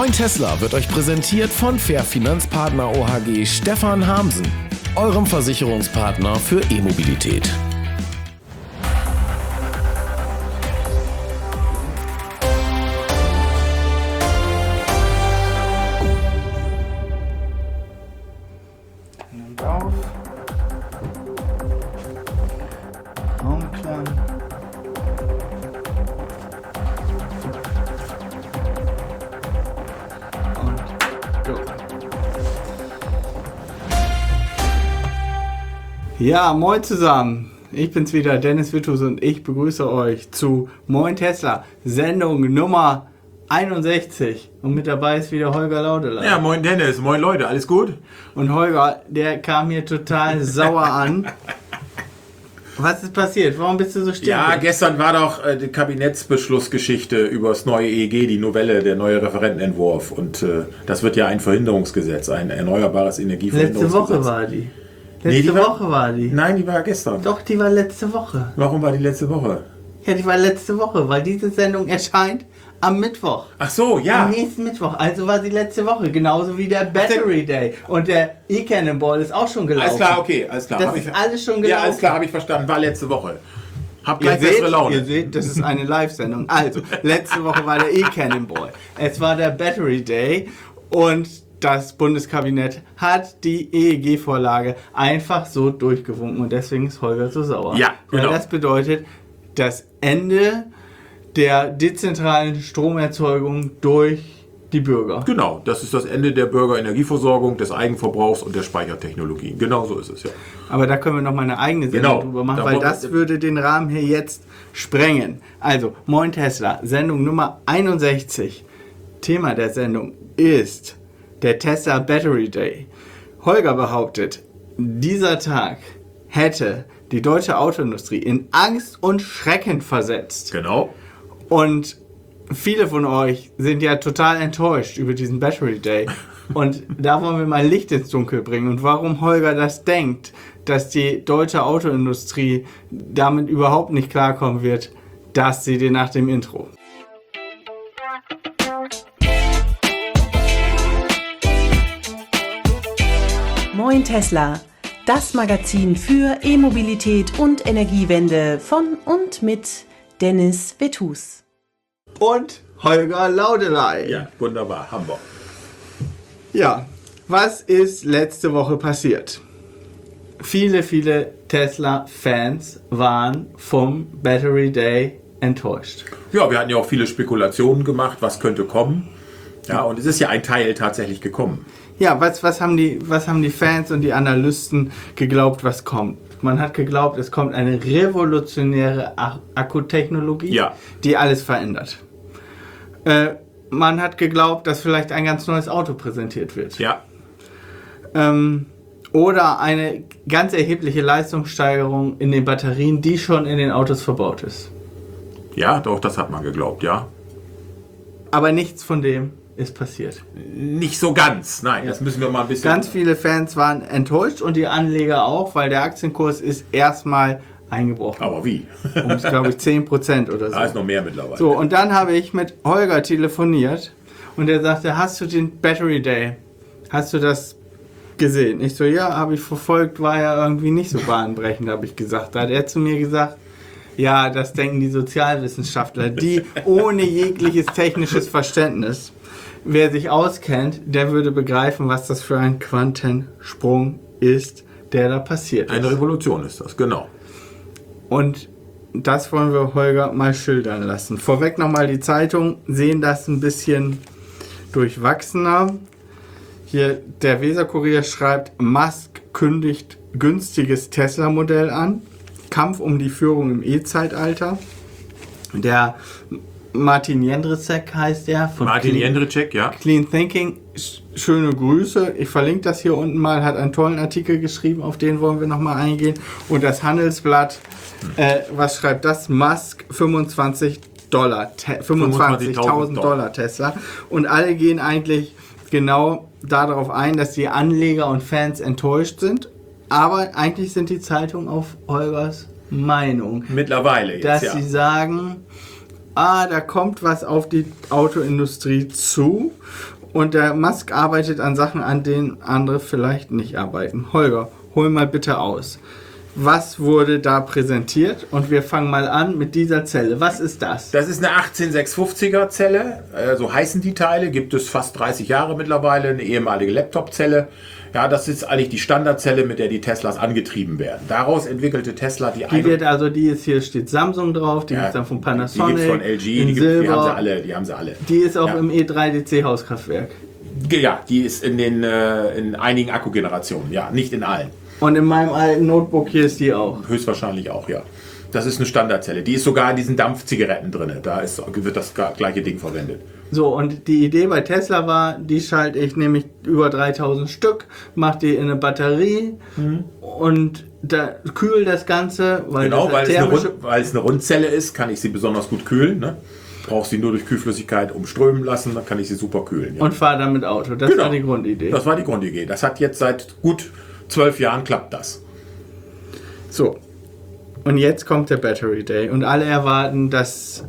Moin Tesla wird euch präsentiert von Fair Finanzpartner OHG Stefan Hamsen, eurem Versicherungspartner für E-Mobilität. Ja, moin zusammen. Ich bin's wieder, Dennis Wittus, und ich begrüße euch zu Moin Tesla, Sendung Nummer 61. Und mit dabei ist wieder Holger Laudelein. Ja, moin Dennis, moin Leute, alles gut? Und Holger, der kam hier total sauer an. Was ist passiert? Warum bist du so still? Ja, gestern war doch die Kabinettsbeschlussgeschichte über das neue EEG, die Novelle, der neue Referentenentwurf. Und das wird ja ein Verhinderungsgesetz, ein erneuerbares Energieverhinderungsgesetz. Letzte Woche war die. Letzte Woche war die. Nein, die war gestern. Doch, die war letzte Woche. Warum war die letzte Woche? Ja, die war letzte Woche, weil diese Sendung erscheint am Mittwoch. Ach so, ja. Am nächsten Mittwoch. Also war sie letzte Woche. Genauso wie der Battery Day. Und der E-Cannonball ist auch schon gelaufen. Alles klar, okay, alles klar. Das ist alles schon gelaufen. Ja, alles klar, habe ich verstanden. War letzte Woche. Hab Ihr gleich bessere Laune. Ihr seht, das ist eine Live-Sendung. Also, letzte Woche war der E-Cannonball. Es war der Battery Day und das Bundeskabinett hat die EEG-Vorlage einfach so durchgewunken und deswegen ist Holger so sauer. Ja, genau. Weil das bedeutet das Ende der dezentralen Stromerzeugung durch die Bürger. Genau, das ist das Ende der Bürgerenergieversorgung, des Eigenverbrauchs und der Speichertechnologien. Genau so ist es, ja. Aber da können wir noch mal eine eigene Sendung drüber machen, weil das würde den Rahmen hier jetzt sprengen. Also, Moin Tesla, Sendung Nummer 61. Thema der Sendung ist der Tesla Battery Day. Holger behauptet, dieser Tag hätte die deutsche Autoindustrie in Angst und Schrecken versetzt. Genau. Und viele von euch sind ja total enttäuscht über diesen Battery Day. Und da wollen wir mal Licht ins Dunkel bringen. Und warum Holger das denkt, dass die deutsche Autoindustrie damit überhaupt nicht klarkommen wird, das seht ihr nach dem Intro. Moin Tesla, das Magazin für E-Mobilität und Energiewende von und mit Dennis Wittus. Und Holger Laudelein. Ja, wunderbar, Hamburg. Ja, was ist letzte Woche passiert? Viele Tesla-Fans waren vom Battery Day enttäuscht. Ja, wir hatten ja auch viele Spekulationen gemacht, was könnte kommen. Ja, und es ist ja ein Teil tatsächlich gekommen. Ja, was haben die Fans und die Analysten geglaubt, was kommt? Man hat geglaubt, es kommt eine revolutionäre Akkutechnologie, die alles verändert. Man hat geglaubt, dass vielleicht ein ganz neues Auto präsentiert wird. Ja. Oder eine ganz erhebliche Leistungssteigerung in den Batterien, die schon in den Autos verbaut ist. Ja, doch, das hat man geglaubt, ja. Aber nichts von dem ist passiert. Nicht so ganz, nein, das müssen wir mal ein bisschen... Ganz viele Fans waren enttäuscht und die Anleger auch, weil der Aktienkurs ist erstmal eingebrochen. Aber wie? Um, glaube ich, 10% oder so. Da ist noch mehr mittlerweile. So, und dann habe ich mit Holger telefoniert und er sagte, hast du den Battery Day, hast du das gesehen? Ich so, ja, habe ich verfolgt, war ja irgendwie nicht so bahnbrechend, habe ich gesagt. Da hat er zu mir gesagt, ja, das denken die Sozialwissenschaftler, die ohne jegliches technisches Verständnis. Wer sich auskennt, der würde begreifen, was das für ein Quantensprung ist, der da passiert ist. Eine Revolution ist das, genau. Und das wollen wir Holger mal schildern lassen. Vorweg nochmal, die Zeitungen sehen das ein bisschen durchwachsener. Hier der Weser-Kurier schreibt, Musk kündigt günstiges Tesla-Modell an. Kampf um die Führung im E-Zeitalter. Der Martin Jendrzejek heißt er. Von Martin Jendrzejek, ja. Clean Thinking, schöne Grüße. Ich verlinke das hier unten mal, hat einen tollen Artikel geschrieben, auf den wollen wir nochmal eingehen. Und das Handelsblatt, was schreibt das? Musk, $25.000 Dollar Tesla. Und alle gehen eigentlich genau darauf ein, dass die Anleger und Fans enttäuscht sind. Aber eigentlich sind die Zeitungen auf Holgers Meinung. Mittlerweile jetzt, dass sie sagen, da kommt was auf die Autoindustrie zu Und der Musk arbeitet an Sachen, an denen andere vielleicht nicht arbeiten. Holger, hol mal bitte aus. Was wurde da präsentiert? Und wir fangen mal an mit dieser Zelle. Was ist das? Das ist eine 18650er Zelle, so heißen die Teile, gibt es fast 30 Jahre mittlerweile, eine ehemalige Laptop-Zelle. Ja, das ist eigentlich die Standardzelle, mit der die Teslas angetrieben werden. Daraus entwickelte Tesla die die ist hier, steht Samsung drauf, die ist dann von Panasonic, die gibt's von LG, die haben sie alle. Die ist auch im E3DC Hauskraftwerk. Ja, die ist in einigen Akkugenerationen, ja, nicht in allen. Und in meinem alten Notebook hier ist die auch. Höchstwahrscheinlich auch, ja. Das ist eine Standardzelle. Die ist sogar in diesen Dampfzigaretten drin. Da wird das gleiche Ding verwendet. So, und die Idee bei Tesla war, die schalte ich nämlich über 3000 Stück, mache die in eine Batterie und da kühl das Ganze. Weil es eine Rundzelle ist, kann ich sie besonders gut kühlen. Ne? Brauche sie nur durch Kühlflüssigkeit umströmen lassen, dann kann ich sie super kühlen. Ja. Und fahre damit Auto. Das war die Grundidee. Das war die Grundidee. Das hat jetzt seit gut 12 Jahren klappt das. So. Und jetzt kommt der Battery Day und alle erwarten, dass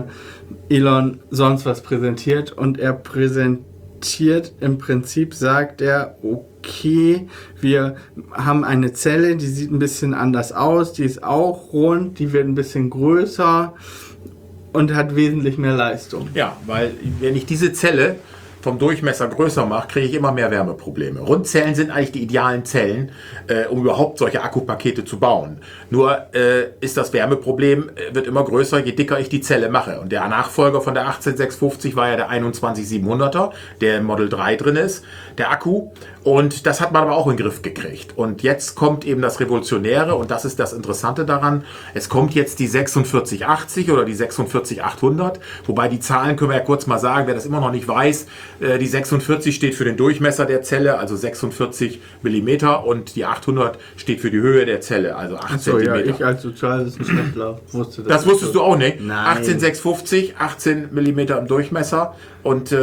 Elon sonst was präsentiert und er präsentiert im Prinzip, sagt er, okay, wir haben eine Zelle, die sieht ein bisschen anders aus, die ist auch rund, die wird ein bisschen größer und hat wesentlich mehr Leistung. Ja, weil wenn ich diese Zelle vom Durchmesser größer mache, kriege ich immer mehr Wärmeprobleme. Rundzellen sind eigentlich die idealen Zellen, um überhaupt solche Akkupakete zu bauen. Nur ist das Wärmeproblem, wird immer größer, je dicker ich die Zelle mache. Und der Nachfolger von der 18650 war ja der 21700er, der im Model 3 drin ist, der Akku. Und das hat man aber auch in den Griff gekriegt. Und jetzt kommt eben das Revolutionäre und das ist das Interessante daran. Es kommt jetzt die 4680 oder die 46800, wobei die Zahlen können wir ja kurz mal sagen, wer das immer noch nicht weiß. Die 46 steht für den Durchmesser der Zelle, also 46 mm und die 800 steht für die Höhe der Zelle, also 8 cm. Ja, ich als Sozialwissenschaftler wusste das. Das wusstest du auch nicht? Nein. 18650, 18 mm im Durchmesser und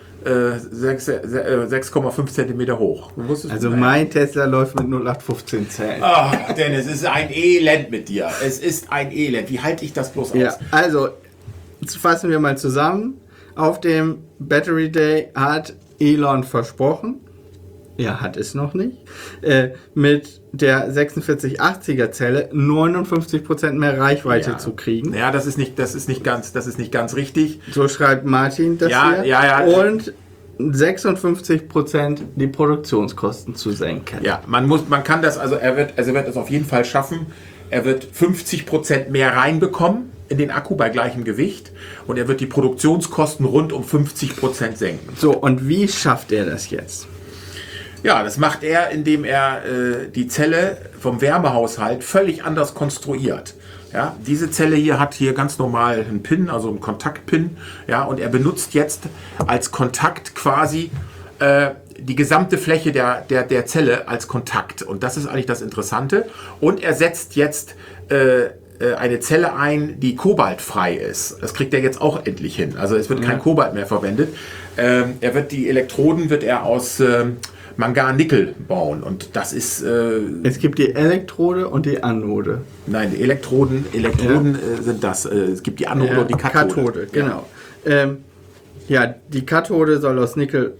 6,5 cm hoch. Also mein Tesla läuft mit 0815 Zellen. Ach, Dennis, es ist ein Elend mit dir. Es ist ein Elend. Wie halte ich das bloß aus? Ja, also fassen wir mal zusammen. Auf dem Battery Day hat Elon versprochen, er hat es noch nicht, mit der 4680er Zelle 59% mehr Reichweite zu kriegen. Ja, das ist nicht ganz richtig. So schreibt Martin das hier. Ja. Und 56% die Produktionskosten zu senken. Ja, man kann das, er wird es auf jeden Fall schaffen. Er wird 50% mehr reinbekommen in den Akku bei gleichem Gewicht und er wird die Produktionskosten rund um 50% senken. So, und wie schafft er das jetzt? Ja, das macht er, indem er die Zelle vom Wärmehaushalt völlig anders konstruiert. Ja, diese Zelle hier hat hier ganz normal einen Pin, also einen Kontaktpin. Ja, und er benutzt jetzt als Kontakt quasi die gesamte Fläche der Zelle als Kontakt. Und das ist eigentlich das Interessante. Und er setzt jetzt eine Zelle ein, die kobaltfrei ist. Das kriegt er jetzt auch endlich hin. Also es wird kein Kobalt mehr verwendet. Die Elektroden wird er aus Mangan-Nickel bauen und das ist... es gibt die Elektrode und die Anode. Nein, die Elektroden sind das. Es gibt die Anode und die Kathode. Kathode, genau. Die Kathode soll aus Nickel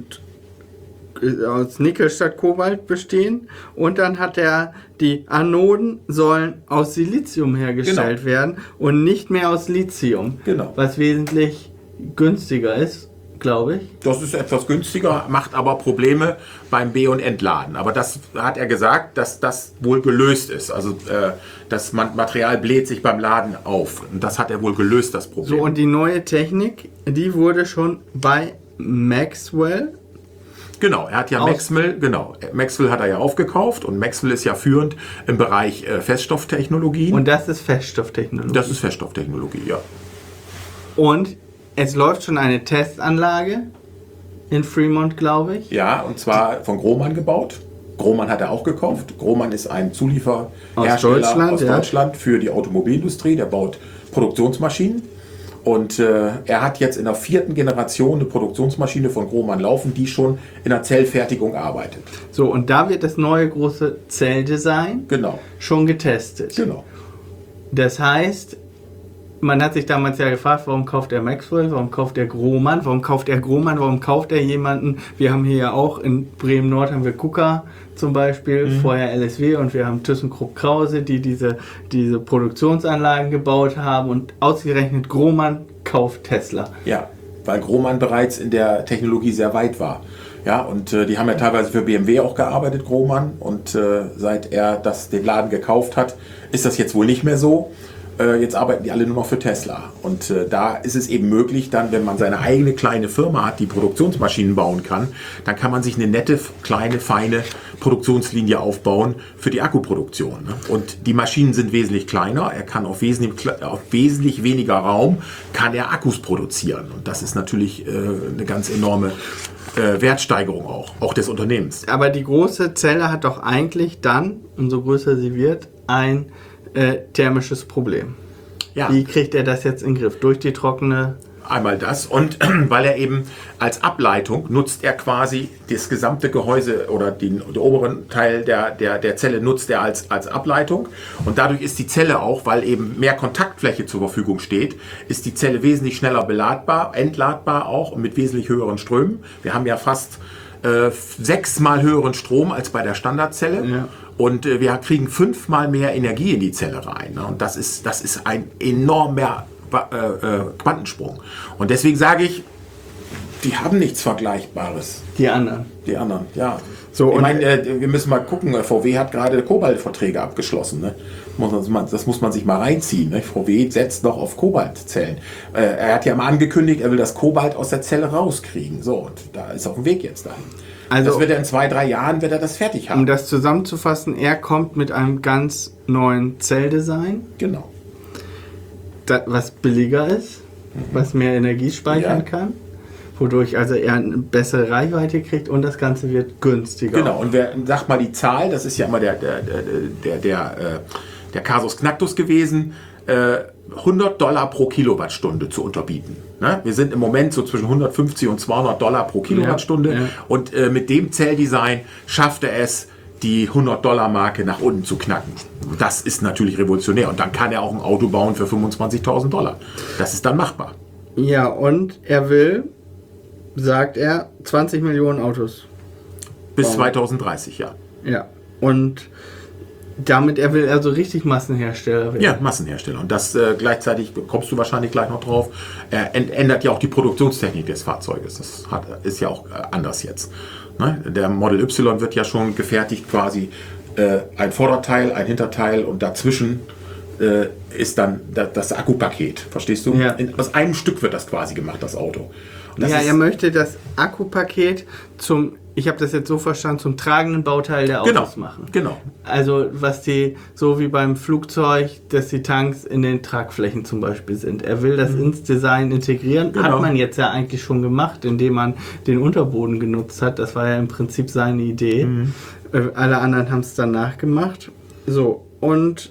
statt Kobalt bestehen und dann hat er die Anoden sollen aus Silizium hergestellt werden und nicht mehr aus Lithium, was wesentlich günstiger ist, glaube ich. Das ist etwas günstiger, macht aber Probleme beim B- und Entladen. Aber das hat er gesagt, dass das wohl gelöst ist. Also das Material bläht sich beim Laden auf. Und das hat er wohl gelöst, das Problem. So, und die neue Technik, die wurde schon bei Maxwell. Genau, er hat ja Maxwell hat er ja aufgekauft und Maxwell ist ja führend im Bereich Feststofftechnologien. Und das ist Feststofftechnologie. Das ist Feststofftechnologie, ja. Und es läuft schon eine Testanlage in Fremont, glaube ich. Ja, und zwar von Grohmann gebaut. Grohmann hat er auch gekauft. Grohmann ist ein Zulieferhersteller aus Deutschland für die Automobilindustrie. Der baut Produktionsmaschinen. Und er hat jetzt in der 4. Generation eine Produktionsmaschine von Grohmann laufen, die schon in der Zellfertigung arbeitet. So, und da wird das neue große Zelldesign schon getestet. Genau. Das heißt, man hat sich damals ja gefragt, warum kauft er Maxwell, warum kauft er Grohmann, warum kauft er jemanden, wir haben hier ja auch in Bremen-Nord haben wir KUKA zum Beispiel, vorher LSW, und wir haben ThyssenKrupp Krause, die diese Produktionsanlagen gebaut haben, und ausgerechnet Grohmann kauft Tesla. Ja, weil Grohmann bereits in der Technologie sehr weit war. Ja, und die haben ja teilweise für BMW auch gearbeitet, Grohmann, und seit er den Laden gekauft hat, ist das jetzt wohl nicht mehr so. Jetzt arbeiten die alle nur noch für Tesla. Und da ist es eben möglich, dann, wenn man seine eigene kleine Firma hat, die Produktionsmaschinen bauen kann, dann kann man sich eine nette, kleine, feine Produktionslinie aufbauen für die Akkuproduktion. Ne? Und die Maschinen sind wesentlich kleiner. Er kann auf wesentlich weniger Raum kann er Akkus produzieren. Und das ist natürlich eine ganz enorme Wertsteigerung auch des Unternehmens. Aber die große Zelle hat doch eigentlich dann, umso größer sie wird, ein thermisches Problem. Ja. Wie kriegt er das jetzt in den Griff? Durch die trockene... Einmal das, und weil er eben als Ableitung nutzt er quasi das gesamte Gehäuse oder den oberen Teil der Zelle nutzt er als Ableitung, und dadurch ist die Zelle auch, weil eben mehr Kontaktfläche zur Verfügung steht, ist die Zelle wesentlich schneller beladbar, entladbar auch und mit wesentlich höheren Strömen. Wir haben ja fast 6-mal höheren Strom als bei der Standardzelle. Ja. Und wir kriegen 5-mal mehr Energie in die Zelle rein. Ne? Und das ist ein enormer Quantensprung. Und deswegen sage ich, die haben nichts Vergleichbares. Die anderen, ja. So, ich meine, wir müssen mal gucken, VW hat gerade Kobaltverträge abgeschlossen. Ne? Das muss man sich mal reinziehen. Ne? VW setzt noch auf Kobaltzellen. Er hat ja mal angekündigt, er will das Kobalt aus der Zelle rauskriegen. So, und da ist auf dem Weg jetzt dahin. Also, das wird er in 2-3 Jahren das fertig haben. Um das zusammenzufassen, er kommt mit einem ganz neuen Zelldesign. Genau. Was billiger ist, was mehr Energie speichern kann, wodurch also er eine bessere Reichweite kriegt, und das Ganze wird günstiger. Genau, und wer sagt mal die Zahl, das ist ja immer der Kasus Knacktus gewesen, $100 pro Kilowattstunde zu unterbieten. Ne? Wir sind im Moment so zwischen $150 und $200 pro Kilowattstunde, ja. Und mit dem Zelldesign schafft er es, die $100-Marke nach unten zu knacken. Das ist natürlich revolutionär, und dann kann er auch ein Auto bauen für $25.000. Das ist dann machbar. Ja, und er will, sagt er, 20 Millionen Autos bis bauen. 2030, ja. Ja, und damit er will also richtig Massenhersteller werden. Ja, Massenhersteller. Und das gleichzeitig, kommst du wahrscheinlich gleich noch drauf, ändert ja auch die Produktionstechnik des Fahrzeuges. Das ist ja auch anders jetzt. Ne? Der Model Y wird ja schon gefertigt, quasi ein Vorderteil, ein Hinterteil, und dazwischen ist dann das Akkupaket. Verstehst du? Ja. Aus einem Stück wird das quasi gemacht, das Auto. Und er möchte das Akkupaket ich habe das jetzt so verstanden, zum tragenden Bauteil der Autos machen. Genau. Also so wie beim Flugzeug, dass die Tanks in den Tragflächen zum Beispiel sind. Er will das ins Design integrieren. Genau. Hat man jetzt ja eigentlich schon gemacht, indem man den Unterboden genutzt hat. Das war ja im Prinzip seine Idee. Alle anderen haben es dann nachgemacht. So, und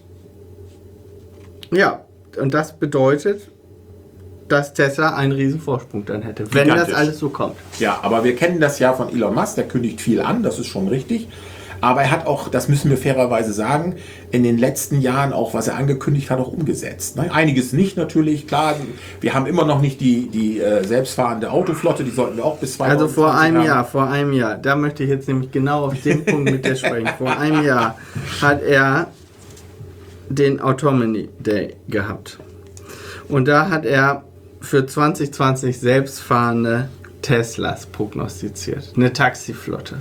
ja, und das bedeutet, dass Tesla einen riesen Vorsprung dann hätte, wenn das alles so kommt. Ja, aber wir kennen das ja von Elon Musk, der kündigt viel an, das ist schon richtig. Aber er hat auch, das müssen wir fairerweise sagen, in den letzten Jahren auch, was er angekündigt hat, auch umgesetzt. Ne? Einiges nicht natürlich, klar, wir haben immer noch nicht die selbstfahrende Autoflotte, die sollten wir auch bis 2020 Also vor einem Jahr, da möchte ich jetzt nämlich genau auf den Punkt mit dir sprechen. Vor einem Jahr hat er den Autonomy Day gehabt. Und da hat er für 2020 selbstfahrende Teslas prognostiziert. Eine Taxiflotte.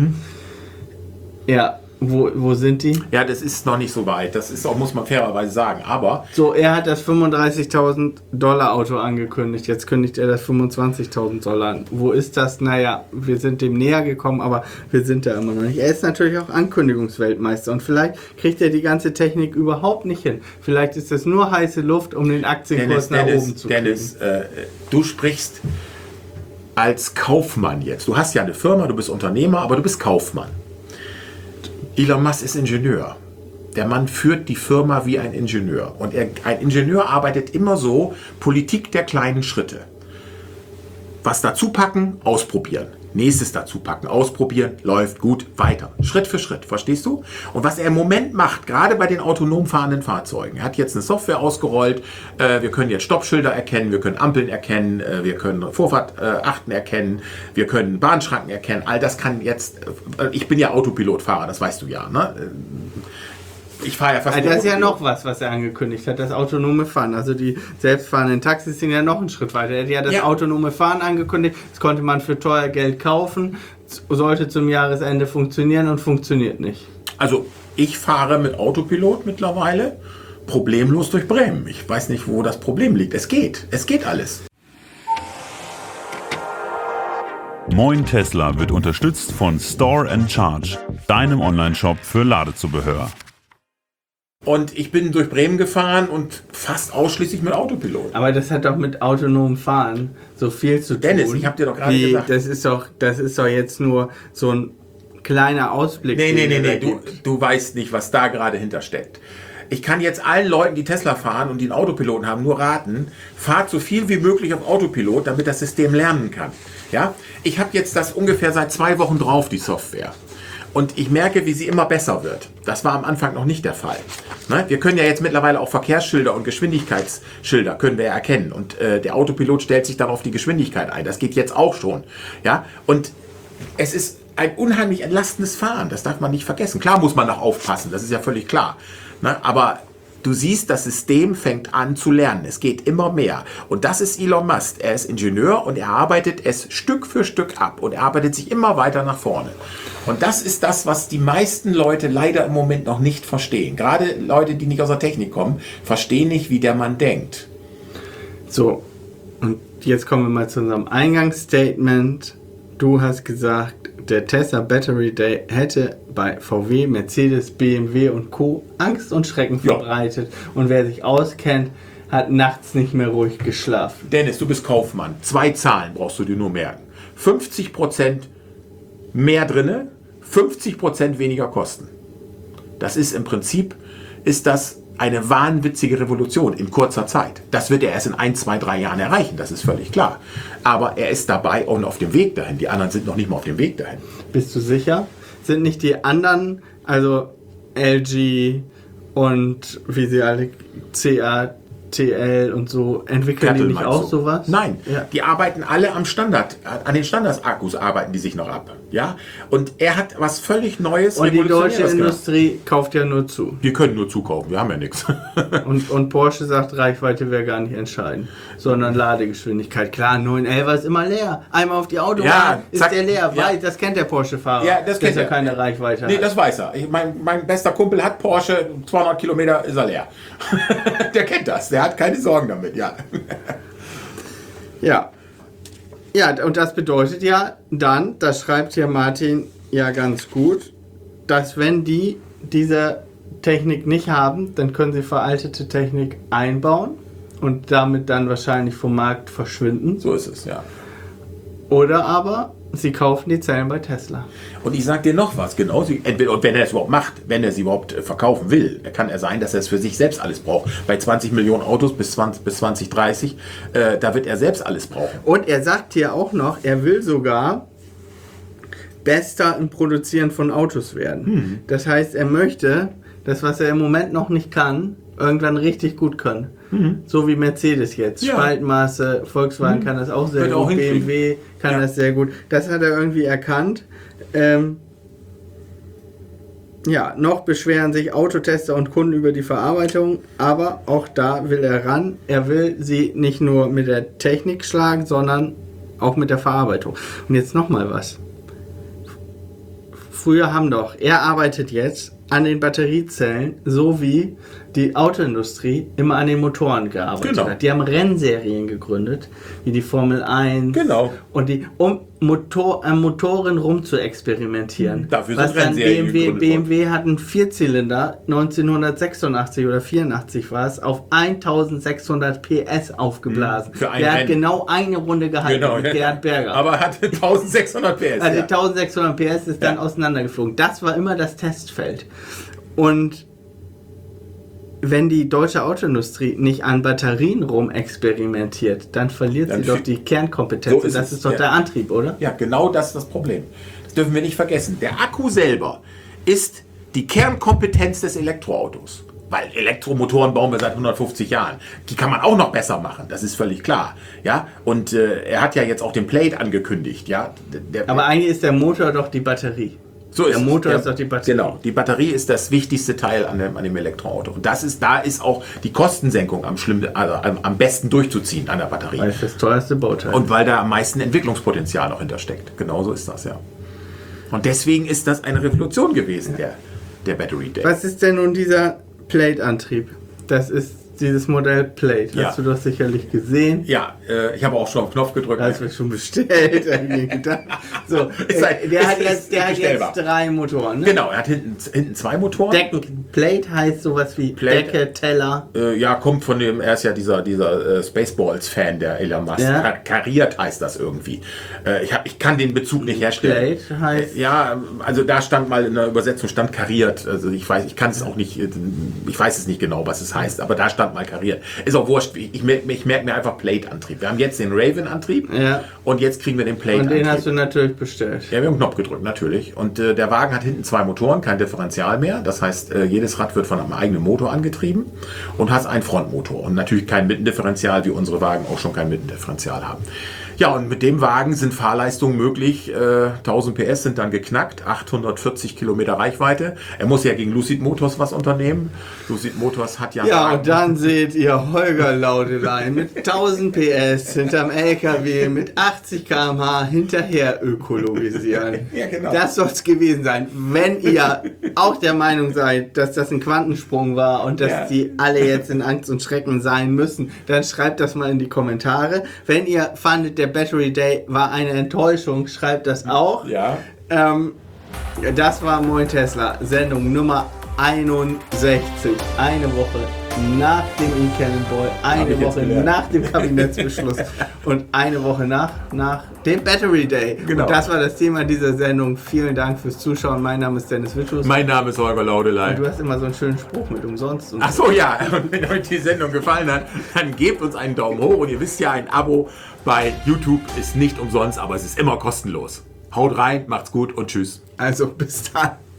Ja, wo sind die? Ja, das ist noch nicht so weit. Das ist auch, muss man fairerweise sagen. Aber so, er hat das $35.000 Auto angekündigt. Jetzt kündigt er das $25.000 an. Wo ist das? Naja, wir sind dem näher gekommen, aber wir sind da immer noch nicht. Er ist natürlich auch Ankündigungsweltmeister, und vielleicht kriegt er die ganze Technik überhaupt nicht hin. Vielleicht ist das nur heiße Luft, um den Aktienkurs nach oben zu kriegen. Dennis, du sprichst als Kaufmann jetzt. Du hast ja eine Firma, du bist Unternehmer, aber du bist Kaufmann. Elon Musk ist Ingenieur. Der Mann führt die Firma wie ein Ingenieur. Und ein Ingenieur arbeitet immer so, Politik der kleinen Schritte. Was dazu packen, ausprobieren. Nächstes dazu packen, ausprobieren, läuft gut, weiter. Schritt für Schritt, verstehst du? Und was er im Moment macht, gerade bei den autonom fahrenden Fahrzeugen, er hat jetzt eine Software ausgerollt, wir können jetzt Stoppschilder erkennen, wir können Ampeln erkennen, wir können Vorfahrtachten erkennen, wir können Bahnschranken erkennen, all das kann jetzt, ich bin ja Autopilotfahrer, das weißt du ja, ne? Ich fahre ja fast. Das ist ja noch was er angekündigt hat, das autonome Fahren. Also die selbstfahrenden Taxis sind ja noch einen Schritt weiter. Er hat ja das autonome Fahren angekündigt. Das konnte man für teuer Geld kaufen. Sollte zum Jahresende funktionieren und funktioniert nicht. Also ich fahre mit Autopilot mittlerweile problemlos durch Bremen. Ich weiß nicht, wo das Problem liegt. Es geht alles. Moin Tesla wird unterstützt von Store & Charge, deinem Online-Shop für Ladezubehör. Und ich bin durch Bremen gefahren und fast ausschließlich mit Autopilot. Aber das hat doch mit autonomem Fahren so viel zu tun. Dennis, ich habe dir doch gerade gesagt. Das ist doch jetzt nur so ein kleiner Ausblick. Nee. Du weißt nicht, was da gerade hintersteckt. Ich kann jetzt allen Leuten, die Tesla fahren und die einen Autopiloten haben, nur raten, fahrt so viel wie möglich auf Autopilot, damit das System lernen kann. Ja? Ich habe jetzt das ungefähr seit 2 Wochen drauf, die Software. Und ich merke, wie sie immer besser wird. Das war am Anfang noch nicht der Fall. Ne? Wir können ja jetzt mittlerweile auch Verkehrsschilder und Geschwindigkeitsschilder können wir erkennen. Und der Autopilot stellt sich dann auf die Geschwindigkeit ein. Das geht jetzt auch schon. Ja? Und es ist ein unheimlich entlastendes Fahren. Das darf man nicht vergessen. Klar muss man noch aufpassen. Das ist ja völlig klar. Ne? Aber du siehst, das System fängt an zu lernen. Es geht immer mehr. Und das ist Elon Musk. Er ist Ingenieur und er arbeitet es Stück für Stück ab. Und er arbeitet sich immer weiter nach vorne. Und das ist das, was die meisten Leute leider im Moment noch nicht verstehen. Gerade Leute, die nicht aus der Technik kommen, verstehen nicht, wie der Mann denkt. So, und jetzt kommen wir mal zu unserem Eingangsstatement. Du hast gesagt, der Tesla Battery Day hätte bei VW, Mercedes, BMW und Co. Angst und Schrecken verbreitet. Und wer sich auskennt, hat nachts nicht mehr ruhig geschlafen. Dennis, du bist Kaufmann. 2 Zahlen brauchst du dir nur merken. 50% mehr drinne, 50% weniger Kosten. Das ist im Prinzip, ist das eine wahnwitzige Revolution in kurzer Zeit. Das wird er erst in 1, 2, 3 Jahren erreichen, das ist völlig klar. Aber er ist dabei und auf dem Weg dahin. Die anderen sind noch nicht mal auf dem Weg dahin. Bist du sicher? Sind nicht die anderen, also LG und wie sie alle, CATL und so, entwickeln die nicht auch sowas? Nein, ja. Die arbeiten alle am Standard, an den Standardsakkus arbeiten die sich noch ab. Ja? Und er hat was völlig Neues. Und die deutsche Industrie kauft ja nur zu. Wir können nur zukaufen, wir haben ja nichts. Und Porsche sagt, Reichweite wäre gar nicht entscheidend, sondern Ladegeschwindigkeit. Klar, 911 ist immer leer. Einmal auf die Autobahn ist der leer. Ja. Das kennt der Porsche-Fahrer. Ja, das kennt er. Keine Reichweite Nee, hat. das weiß er. Mein bester Kumpel hat Porsche, 200 Kilometer ist er leer. Der kennt das, der hat keine Sorgen damit, ja. Ja. Ja, und das bedeutet ja dann, das schreibt hier Martin ja ganz gut, dass wenn die diese Technik nicht haben, dann können sie veraltete Technik einbauen und damit dann wahrscheinlich vom Markt verschwinden. So ist es, ja. Oder aber sie kaufen die Zellen bei Tesla. Und ich sage dir noch was, genau. Und wenn er es überhaupt macht, wenn er sie überhaupt verkaufen will, kann er sein, dass er es für sich selbst alles braucht. Bei 20 Millionen Autos bis 2030, da wird er selbst alles brauchen. Und er sagt hier auch noch, er will sogar Bester im Produzieren von Autos werden. Das heißt, er möchte das, was er im Moment noch nicht kann, irgendwann richtig gut können. So wie Mercedes jetzt. Ja. Spaltmaße, Volkswagen kann das auch sehr gut, BMW kann das sehr gut. Das hat er irgendwie erkannt. Noch beschweren sich Autotester und Kunden über die Verarbeitung, aber auch da will er ran. Er will sie nicht nur mit der Technik schlagen, sondern auch mit der Verarbeitung. Und jetzt nochmal was. Früher er arbeitet jetzt an den Batteriezellen, so wie die Autoindustrie immer an den Motoren gearbeitet hat. Die haben Rennserien gegründet, wie die Formel 1. Genau. Und um an Motoren rum zu experimentieren. Dafür was sind dann Rennserien gegründet BMW hat einen Vierzylinder, 1986 oder 84 war es, auf 1600 PS aufgeblasen. Für ein Der hat Rennen. genau eine Runde gehalten mit Gerhard Berger. Aber er hatte 1600 PS. Also 1600 PS ist dann auseinandergeflogen. Das war immer das Testfeld. Und wenn die deutsche Autoindustrie nicht an Batterien rumexperimentiert, dann verliert sie doch die Kernkompetenz. So ist das es, ist doch der Antrieb, oder? Ja, genau das ist das Problem. Das dürfen wir nicht vergessen. Der Akku selber ist die Kernkompetenz des Elektroautos. Weil Elektromotoren bauen wir seit 150 Jahren. Die kann man auch noch besser machen, das ist völlig klar. Ja? Und er hat ja jetzt auch den Plate angekündigt. Ja? Aber eigentlich ist der Motor doch die Batterie. So ist der Motor es. ist doch die Batterie. Genau, die Batterie ist das wichtigste Teil an dem Elektroauto. Und da ist auch die Kostensenkung am besten durchzuziehen an der Batterie. Weil es das teuerste Bauteil Und weil da am meisten Entwicklungspotenzial noch hintersteckt. Genauso ist das, ja. Und deswegen ist das eine Revolution gewesen, der Battery Day. Was ist denn nun dieser Plate-Antrieb? Das ist dieses Modell Plate. Ja. Hast du doch sicherlich gesehen. Ja, ich habe auch schon auf den Knopf gedrückt. Das wird schon bestellt. So, der hat jetzt 3 Motoren. Ne? Genau, er hat hinten 2 Motoren. Plate heißt sowas wie Plate. Decke, Teller. Ja, kommt von dem, er ist ja dieser Spaceballs-Fan, der Elon Musk. Ja. Kariert heißt das irgendwie. Ich kann den Bezug nicht herstellen. Plate heißt... Ja, also da stand mal in der Übersetzung kariert. Also ich kann es auch nicht, ich weiß es nicht genau, was es heißt, aber da stand mal kariert. Ist auch wurscht, ich merke mir einfach Plate-Antrieb. Wir haben jetzt den Raven-Antrieb und jetzt kriegen wir den Plate-Antrieb. Und den hast du natürlich bestellt. Ja, wir haben einen Knopf gedrückt, natürlich. Und der Wagen hat hinten 2 Motoren, kein Differential mehr. Das heißt, jedes Rad wird von einem eigenen Motor angetrieben und hat einen Frontmotor. Und natürlich kein Mittendifferential, wie unsere Wagen auch schon kein Mittendifferential haben. Ja, und mit dem Wagen sind Fahrleistungen möglich. 1000 PS sind dann geknackt, 840 Kilometer Reichweite. Er muss ja gegen Lucid Motors was unternehmen. Lucid Motors hat ja... Ja, und dann seht ihr Holger Laudelein mit 1000 PS hinterm LKW mit 80 km/h hinterher ökologisieren. Ja, genau. Das soll es gewesen sein. Wenn ihr auch der Meinung seid, dass das ein Quantensprung war und dass die alle jetzt in Angst und Schrecken sein müssen, dann schreibt das mal in die Kommentare. Wenn ihr fandet, der Battery Day war eine Enttäuschung, schreibt das auch. Ja. Das war Moin Tesla, Sendung Nummer 61. Eine Woche nach dem E-Cannonball, eine Woche nach dem Kabinettsbeschluss und eine Woche nach dem Battery Day. Genau. Und das war das Thema dieser Sendung. Vielen Dank fürs Zuschauen. Mein Name ist Dennis Witschus. Mein Name ist Holger Laudelein. Und du hast immer so einen schönen Spruch mit umsonst. Ach so, ja. Und wenn euch die Sendung gefallen hat, dann gebt uns einen Daumen hoch. Und ihr wisst ja, ein Abo bei YouTube ist nicht umsonst, aber es ist immer kostenlos. Haut rein, macht's gut und tschüss. Also bis dann.